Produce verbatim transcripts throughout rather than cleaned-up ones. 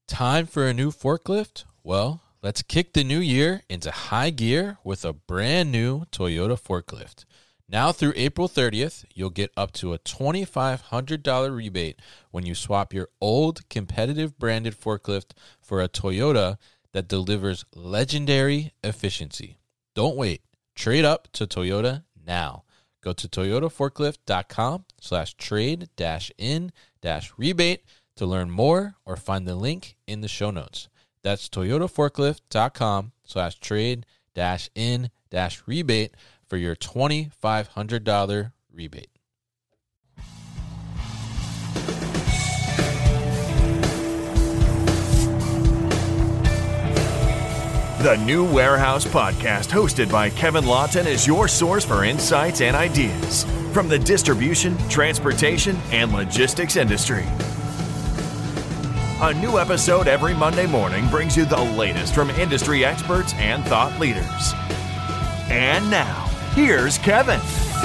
Time for a new forklift? Well, let's kick the new year into high gear with a brand new Toyota forklift. Now through April thirtieth, you'll get up to a two thousand five hundred dollars rebate when you swap your old competitive branded forklift for a Toyota that delivers legendary efficiency. Don't wait. Trade up to Toyota now. Go to toyotaforklift.com slash trade dash in dash rebate to learn more or find the link in the show notes. That's toyotaforklift.com slash trade dash in dash rebate for your two thousand five hundred dollars rebate. The New Warehouse Podcast, hosted by Kevin Lawton, is your source for insights and ideas from the distribution, transportation, and logistics industry. A new episode every Monday morning brings you the latest from industry experts and thought leaders. And now, here's Kevin.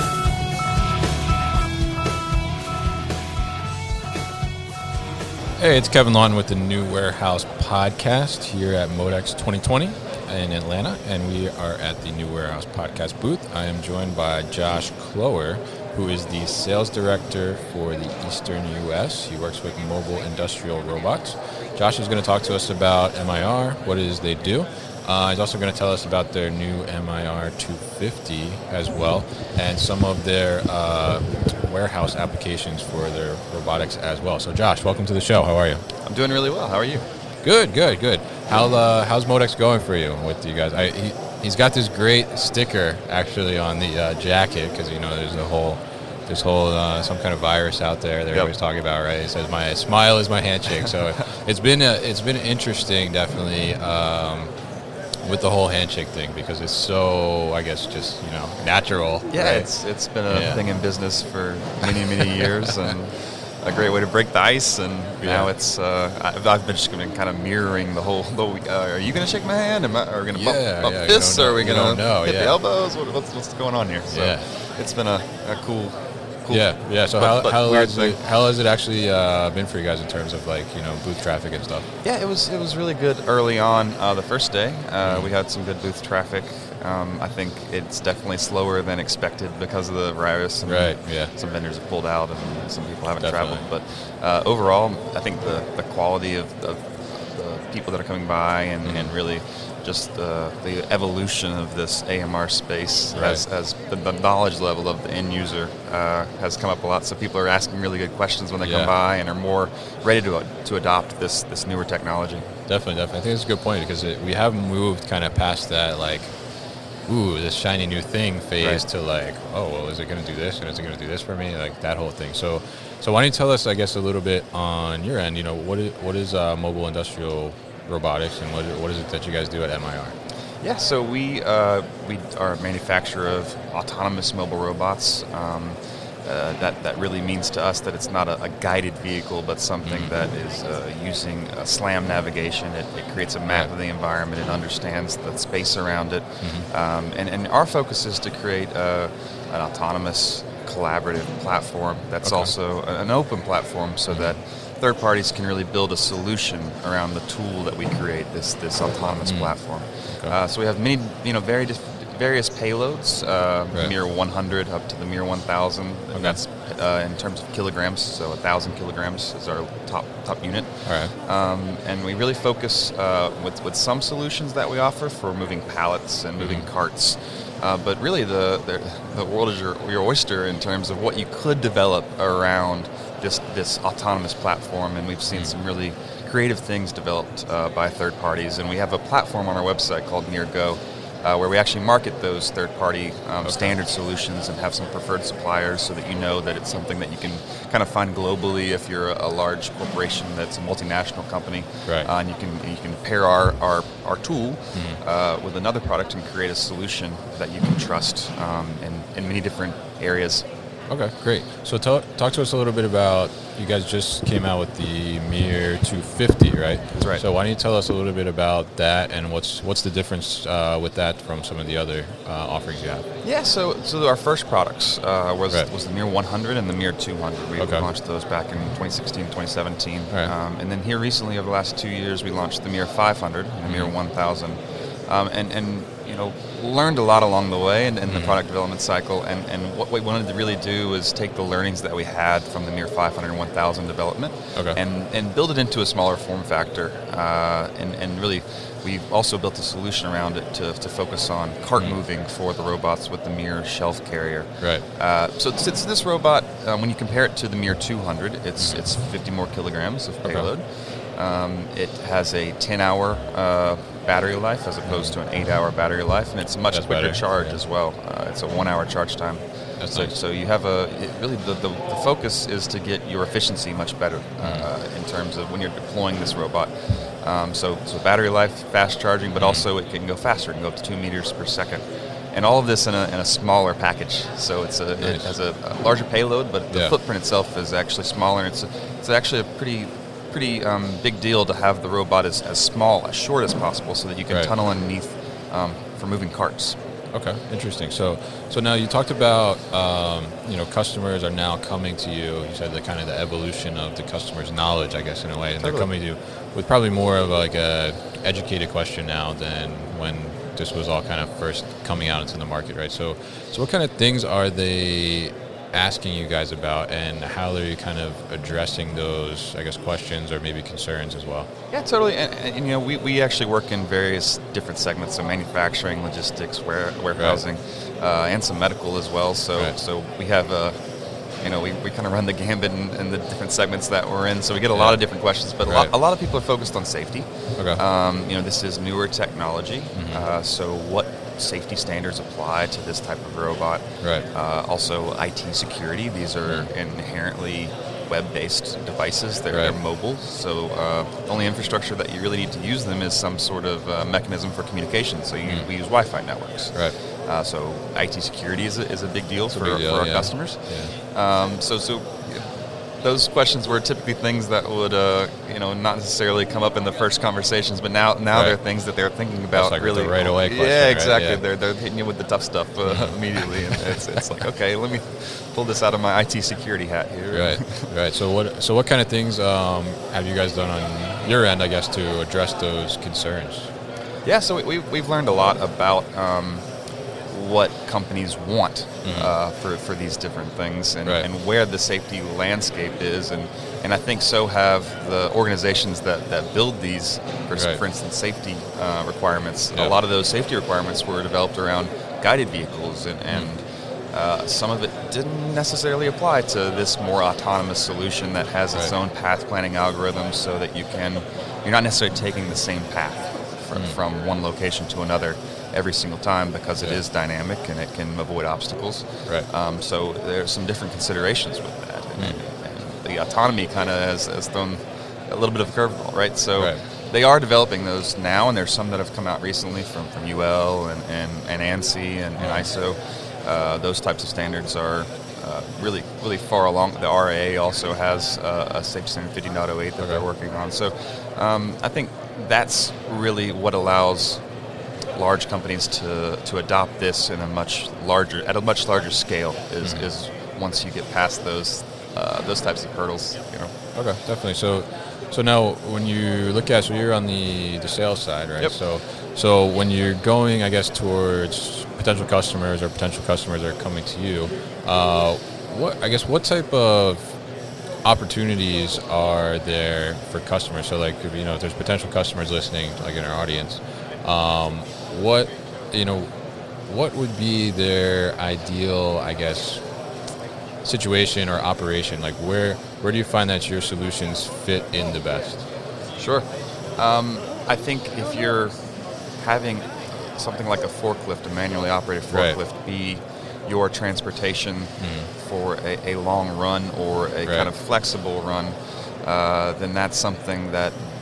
Hey, it's Kevin Lawton with the New Warehouse Podcast here at Modex twenty twenty in Atlanta, and we are at the New Warehouse Podcast booth. I am joined by Josh Clower, who is the sales director for the Eastern U S. He works with Mobile Industrial Robots. Josh is going to talk to us about M I R, what it is they do. Uh, he's also going to tell us about their new M I R two fifty as well, and some of their uh, warehouse applications for their robotics as well. So, Josh, welcome to the show. How are you? I'm doing really well. How are you? Good, good, good. How uh, how's Modex going for you with you guys? I, he, he's got this great sticker actually on the uh, jacket because you know there's a whole this whole uh, some kind of virus out there they're yep. always talking about, right? It says my smile is my handshake. So it's been a, it's been interesting, definitely. Um, with the whole handshake thing, because it's so, I guess, just, you know, natural. Yeah, right? it's it's been a yeah. thing in business for many, many years, and a great way to break the ice. And yeah. now it's, uh, I've, I've been just been kind of mirroring the whole, the, uh, are you going to shake my hand? Am I, are we going to yeah, bump, bump yeah, fists? Or are we you going to hit yeah. the elbows? What, what's, what's going on here? So yeah. it's been a, a cool Cool. Yeah, yeah. So but, how but how, has it, thing. how has it actually uh, been for you guys in terms of like you know booth traffic and stuff? Yeah, it was it was really good early on. Uh, the first day, uh, we had some good booth traffic. Um, I think it's definitely slower than expected because of the virus. And right. Yeah. Some vendors have pulled out, and some people haven't Definitely. traveled. But uh, overall, I think the the quality of, of the people that are coming by, and, mm-hmm. and really just the, the evolution of this A M R space right. as, as the, the knowledge level of the end user uh, has come up a lot. So people are asking really good questions when they yeah. come by and are more ready to to adopt this this newer technology. Definitely, definitely. I think it's a good point because it, we have moved kind of past that like, ooh, this shiny new thing phase right. to like, oh, well, is it going to do this and is it going to do this for me? Like that whole thing. So, so why don't you tell us, I guess, a little bit on your end? You know, what is what is uh, Mobile Industrial Robotics, and what what is it that you guys do at M I R? Yeah, so we uh, we are a manufacturer of autonomous mobile robots. Um, uh, that that really means to us that it's not a, a guided vehicle, but something mm-hmm. that is uh, using a SLAM navigation. It, it creates a map yeah. of the environment. It understands the space around it, mm-hmm. um, and and our focus is to create a, an autonomous, collaborative platform that's okay. also an open platform, so mm-hmm. that third parties can really build a solution around the tool that we create, this this autonomous mm. platform. Okay. Uh, so we have many, you know, very dif- various payloads, uh, right. M I R one hundred up to the M I R one thousand. Okay. And that's uh, in terms of kilograms, so one thousand kilograms is our top top unit. All right. Um, and we really focus uh, with, with some solutions that we offer for moving pallets and moving mm-hmm. carts. Uh, but really the, the the world is your, your oyster in terms of what you could develop around this this autonomous platform, and we've seen some really creative things developed uh, by third parties. And we have a platform on our website called NearGo, uh, where we actually market those third-party um, okay. standard solutions and have some preferred suppliers, so that you know that it's something that you can kind of find globally if you're a, a large corporation that's a multinational company. Right. Uh, and you can you can pair our our, our tool mm-hmm. uh, with another product and create a solution that you can trust um, in in many different areas. Okay, great. So talk, talk to us a little bit about, you guys just came out with the Mir two fifty, right? That's right. So why don't you tell us a little bit about that and what's what's the difference uh, with that from some of the other uh, offerings you have? Yeah, so so our first products uh, was Right. was the Mir one hundred and the Mir two hundred. We Okay. launched those back in twenty sixteen, twenty seventeen. Right. Um, and then here recently, over the last two years, we launched the Mir five hundred and the Mir Mm-hmm. one thousand. Um, and, and, you know, learned a lot along the way in, in the Mhm. product development cycle. And, and what we wanted to really do was take the learnings that we had from the Mir five hundred and one thousand development Okay. and, and build it into a smaller form factor. Uh, and, and really, we've also built a solution around it to, to focus on cart Mhm. moving for the robots with the Mir shelf carrier. Right. Uh, so since this robot, um, when you compare it to the Mir two hundred, it's it's fifty more kilograms of Okay. payload. Um, it has a ten-hour uh, battery life as opposed to an eight-hour battery life, and it's a much That's quicker better, charge yeah. as well. Uh, it's a one-hour charge time. That's so, nice. so you have a it really the, the, the focus is to get your efficiency much better uh, in terms of when you're deploying this robot. Um, so, so battery life, fast charging, but also it can go faster. It can go up to two meters per second. And all of this in a, in a smaller package. So it's a, it Nice. has a, a larger payload, but the Yeah. footprint itself is actually smaller. It's a, it's actually a pretty pretty um, big deal to have the robot as, as small, as short as possible, so that you can Right. tunnel underneath um, for moving carts. Okay, interesting. So, so now you talked about, um, you know, customers are now coming to you. You said the kind of the evolution of the customer's knowledge, I guess, in a way, and they're Totally. coming to you with probably more of like a educated question now than when this was all kind of first coming out into the market, right? So, so what kind of things are they asking you guys about, and how are you kind of addressing those, I guess, questions or maybe concerns as well? Yeah, totally. And, and, you know, we, we actually work in various different segments, so manufacturing, logistics, ware, warehousing, uh, and some medical as well. So Right. so we have a, you know, we, we kind of run the gambit in, in the different segments that we're in. So we get a Yeah. lot of different questions, but a, Right. lot, a lot of people are focused on safety. Okay. Um, you know, this is newer technology. Mhm. Uh, so what safety standards apply to this type of robot? Right. Uh, also, I T security. These are inherently web-based devices. They're, Right. they're mobile, so uh, the only infrastructure that you really need to use them is some sort of uh, mechanism for communication. So you, Mm. we use Wi-Fi networks. Right. Uh, so I T security is a, is a big deal It's a for, big deal, for our yeah. customers. Yeah. Um, so so those questions were typically things that would uh, you know not necessarily come up in the first conversations, but now now Right. they're things that they're thinking about like with the really right away question, Yeah, right? exactly. Yeah. They're they're hitting you with the tough stuff uh, immediately, and it's it's like, okay, let me pull this out of my I T security hat here. Right, right. So what? So what kind of things um, have you guys done on your end, I guess, to address those concerns? Yeah, so we, we've, we've learned a lot about um, what companies want uh, for, for these different things and, Right. and where the safety landscape is. And, and I think so have the organizations that, that build these, for, Right. for instance, safety uh, requirements. Yeah. A lot of those safety requirements were developed around guided vehicles, and, and uh, some of it didn't necessarily apply to this more autonomous solution that has its Right. own path planning algorithm, so that you can, you're not necessarily taking the same path from, from one location to another every single time, because it Yeah. is dynamic and it can avoid obstacles. Right. Um, so there's some different considerations with that. And, and the autonomy kind of has, has thrown a little bit of a curveball, right? So Right. they are developing those now, and there's some that have come out recently from, from U L and, and, and ANSI and, and I S O. Uh, those types of standards are uh, really really far along. The R A also has uh, a safety standard fifty point oh eight that Okay. they're working on. So um, I think that's really what allows large companies to, to adopt this in a much larger at a much larger scale is, Mhm. is once you get past those uh, those types of hurdles, you know. Okay, definitely. So, so now when you look at, so you're on the, the sales side, right? Yep. So, so when you're going, I guess, towards potential customers or potential customers that are coming to you, uh, what I guess what type of opportunities are there for customers? So, like, if, you know, if there's potential customers listening, like in our audience, um, what you know, what would be their ideal, I guess, situation or operation? Like, where where do you find that your solutions fit in the best? Sure. Um, I think if you're having something like a forklift, a manually operated Right. forklift, be your transportation for a, a long run or a Right. kind of flexible run, uh, then that's something that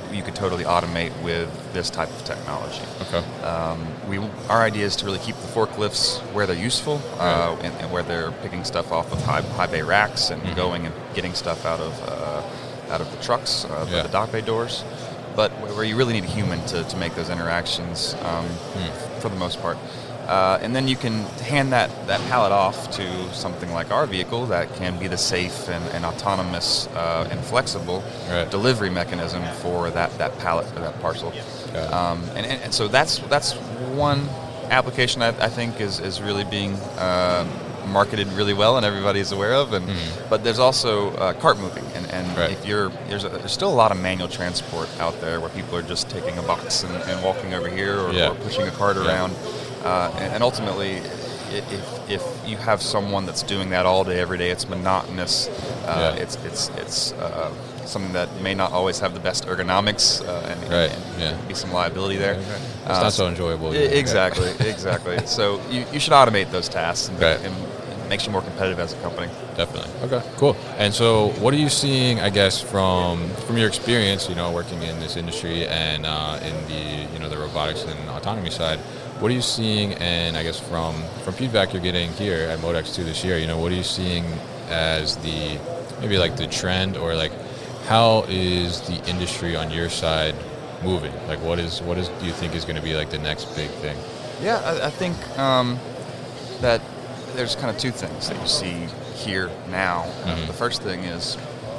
you could totally automate with this type of technology. Okay. Um, we our idea is to really keep the forklifts where they're useful, uh, Right. and, and where they're picking stuff off of high, high bay racks and Mhm. going and getting stuff out of uh, out of the trucks, uh, Yeah. the dock bay doors. But where where you really need a human to, to make those interactions, um, Mm. for the most part. Uh, and then you can hand that, that pallet off to something like our vehicle that can be the safe and, and autonomous uh, and flexible Right. delivery mechanism for that, that pallet or that parcel. Got it. Um, and, and, and so that's that's one application I, I think is, is really being uh, marketed really well and everybody's aware of. And Mhm. but there's also uh, cart moving, and, and Right. if you're there's, a, there's still a lot of manual transport out there where people are just taking a box and, and walking over here or, Yeah. or pushing a cart Yeah. around. Uh, and, and ultimately, i- if, if you have someone that's doing that all day, every day, it's monotonous. Uh, Yeah. It's it's it's uh, something that may not always have the best ergonomics, uh, and, Right, and yeah. be some liability there. It's Uh, not so enjoyable. I- either. exactly, exactly. So you, you should automate those tasks, and, Right. and it makes you more competitive as a company. Definitely. Okay. Cool. And so, what are you seeing? I guess from from your experience, you know, working in this industry and uh, in the you know the robotics and autonomy side, what are you seeing? And I guess from from feedback you're getting here at Modex two this year, you know, what are you seeing as the maybe like the trend, or like how is the industry on your side moving? Like, what is what is do you think is going to be like the next big thing? Yeah, I, I think um, that there's kind of two things that you see here now. Uh, Mhm. the first thing is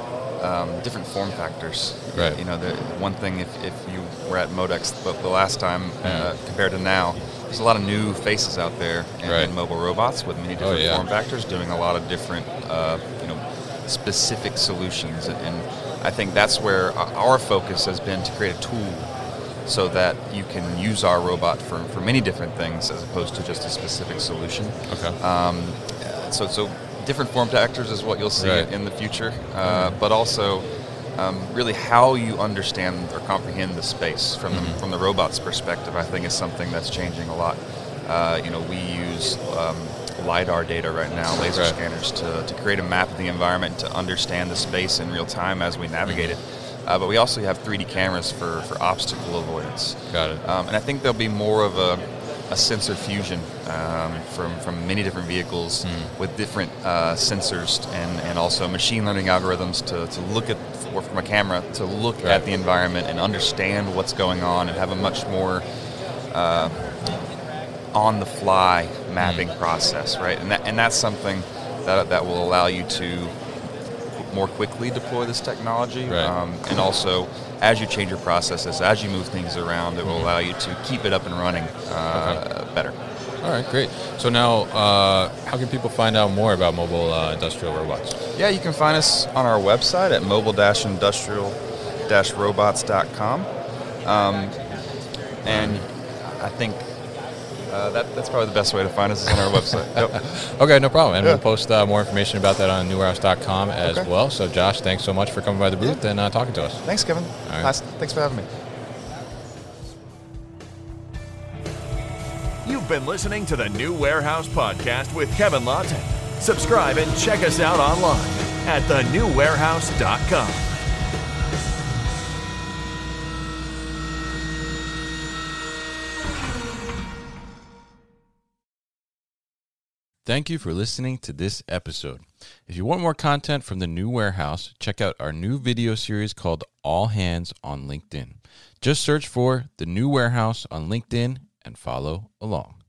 um, different form factors. Right. You know, the one thing, if, if you were at Modex the, the last time uh, Mhm. compared to now, there's a lot of new faces out there in, Right. in mobile robots with many different Oh, yeah. form factors doing a lot of different, uh, you know, specific solutions. And I think that's where our focus has been, to create a tool so that you can use our robot for, for many different things as opposed to just a specific solution. Okay. Um, so, so different form factors is what you'll see Right. in the future, uh, but also um, really how you understand or comprehend the space from Mhm. the, from the robot's perspective. I think is something that's changing a lot. Uh, you know, we use um, LiDAR data right now, laser Right. scanners, to, to create a map of the environment, to understand the space in real time as we navigate it. Uh, but we also have three D cameras for, for obstacle avoidance. Got it. Um, and I think there'll be more of a, a sensor fusion um, from, from many different vehicles Mm. with different uh, sensors and, and also machine learning algorithms to, to look at, or from a camera, to look Right. at the environment and understand what's going on and have a much more uh, on-the-fly mapping Mm. process, right? And that, and that's something that, that will allow you to more quickly deploy this technology. Right. Um, and also, as you change your processes, as you move things around, it will Mhm. allow you to keep it up and running uh, better. All right, great. So now, uh, how can people find out more about mobile uh, industrial robots? Yeah, you can find us on our website at mobile dash industrial dash robots dot com. Um, and I think uh, that, that's probably the best way to find us, is on our website. Yep. Okay, no problem. And Yeah. we'll post uh, more information about that on new warehouse dot com as Okay. well. So, Josh, thanks so much for coming by the booth and uh, talking to us. Thanks, Kevin. All right. Nice. Thanks for having me. You've been listening to the New Warehouse Podcast with Kevin Lawton. Subscribe and check us out online at the new warehouse dot com. Thank you for listening to this episode. If you want more content from the New Warehouse, check out our new video series called All Hands on LinkedIn. Just search for the New Warehouse on LinkedIn and follow along.